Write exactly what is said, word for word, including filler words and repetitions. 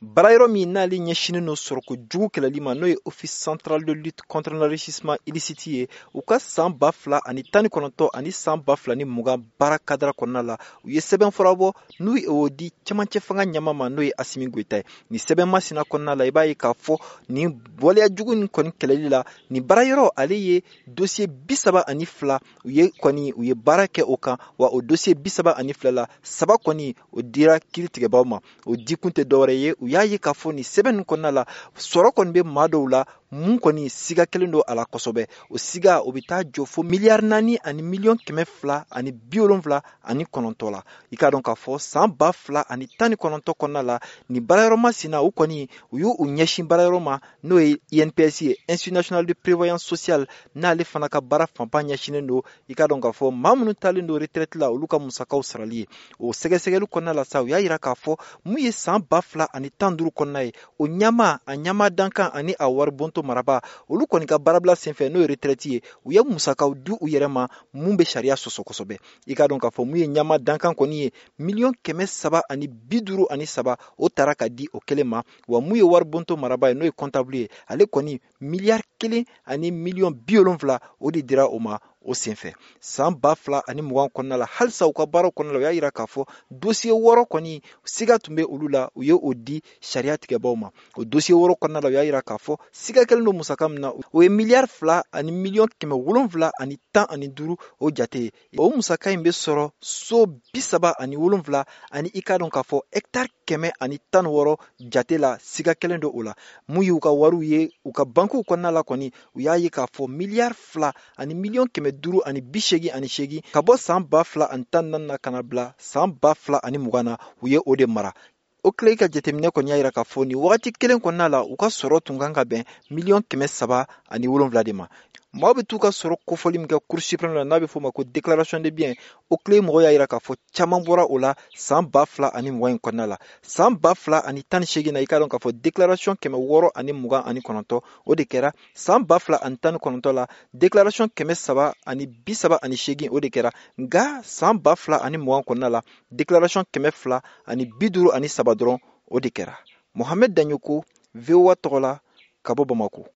Barayɔrɔ min n'ale ɲɛsinen no sɔrɔko jugu kɛlɛli ma n'o ye Office central de lutte contre l'enrichissement illicite ye u ka san ba fila ani tan ni kɔnɔntɔn ani san ba fila ni mugan baara kadira kɔnɔna la u ye sɛbɛn fura bɔ n'u y'o di cɛmancɛ fanga ɲɛma ma n'o ye Asimi Goita ye. Ni sɛbɛn masina kɔnɔna la i b'a ye k'a fɔ nin waleya jugu nin kɔni kɛlɛli la ni barayɔrɔ ale ye dossier bi saba ani fila u ye kɔni u ye baara kɛ o kan wa o dossier bi saba ani fila la saba kɔni o dira kiiritigɛbaw ma o dikun tɛ dɔwɛrɛ ye u y'a ye k'a fɔ nin sɛbɛn nin kɔnɔna la sɔrɔ kɔni bɛ maa dɔw la mun kɔni siga kelen don a la kosɛbɛ o siga o bɛ taa jɔ fo miliyari naani ani miliyɔn kɛmɛ fila ani bi wolonwula ani kɔnɔntɔn la i k'a dɔn k'a fɔ san ba fila ani tan ni kɔnɔntɔn kɔnɔna la ni barayɔrɔ masina u kɔni u y'u ɲɛsin barayɔrɔ ma n'o ye I N P S ye Institut national de prévoyance sociale n'ale fana ka baara fanba ɲɛsinen don i k'a dɔn k'a fɔ maa minnu talen don retraite la olu ka musakaw sarali ye o sɛgɛsɛgɛli kɔnɔna la sa u y'a yira k'a fɔ mun ye san ba fila ani tan duuru kɔnɔna ye o ɲama a ɲama dankan ani a wari bonto maraba olu kɔni ka baarabila senfɛ n'o ye retraite ye u ye musakaw di u yɛrɛ ma mun bɛ sariya sɔsɔ kosɛbɛ i k'a dɔn k'a fɔ mun ye ɲama dankan kɔni ye miliyɔn kɛmɛ saba ani bi duuru ani saba o taara ka di o kelen ma wa mun ye wari bonto maraba ye n'o ye comptable ye ale kɔni miliyari kelen ani miliyɔn bi wolonwula o de dira o ma o senfɛ san ba fila ani mugan kɔnɔna la halisa u ka baaraw kɔnɔna la u y'a yira k'a fɔ dossier wɔɔrɔ kɔni siga tun bɛ olu la u ye o di sariya tigɛbaw ma o dossier wɔɔrɔ kɔnɔna la u y'a yira k'a fɔ siga kelen don musaka min na o ye miliyari fila ani miliyɔn kɛmɛ wolonwula ani tan ani duuru o jate ye o musaka in bɛ sɔrɔ so bi saba ani wolonwula ani i k'a dɔn k'a fɔ hectare kɛmɛ ani tan ni wɔɔrɔ jate la siga kelen don o la mun y'u ka wariw ye u ka bankuw kɔnɔna la kɔni u y'a ye k'a fɔ miliyari fila ani miliyɔn kɛmɛ duuru ani bi seegin ani seegin ka bɔ san ba fila ani tan naani na ka na bila san ba fila ani mugan na u ye o de mara o tile ka jateminɛ kɔni y'a yira k'a fɔ nin wagati kelen kɔnɔna la u ka sɔrɔ tun kan ka bɛn miliyɔn kɛmɛ saba ani wolonwula de ma maaw bɛ t'u ka sɔrɔ kofɔli min kɛ Cour suprême la n'a bɛ fɔ o ma ko déclaration de biens o tile mɔgɔw y'a yira k'a fɔ caman bɔra o la san ba fila ani mugan in kɔnɔna la san ba fila ani tan ni seegin na i k'a dɔn k'a fɔ déclaration kɛmɛ wɔɔrɔ ani mugan ani kɔnɔntɔn o de kɛra san ba fila ani tan ni kɔnɔntɔn la déclaration kɛmɛ saba ani bi saba ani seegin o de kɛra nka san ba fila ani mugan kɔnɔna la déclaration kɛmɛ fila ani bi duuru ani saba dɔrɔn o de kɛra Mohamed Danyoko V O A tɔgɔ la ka bɔ Bamako.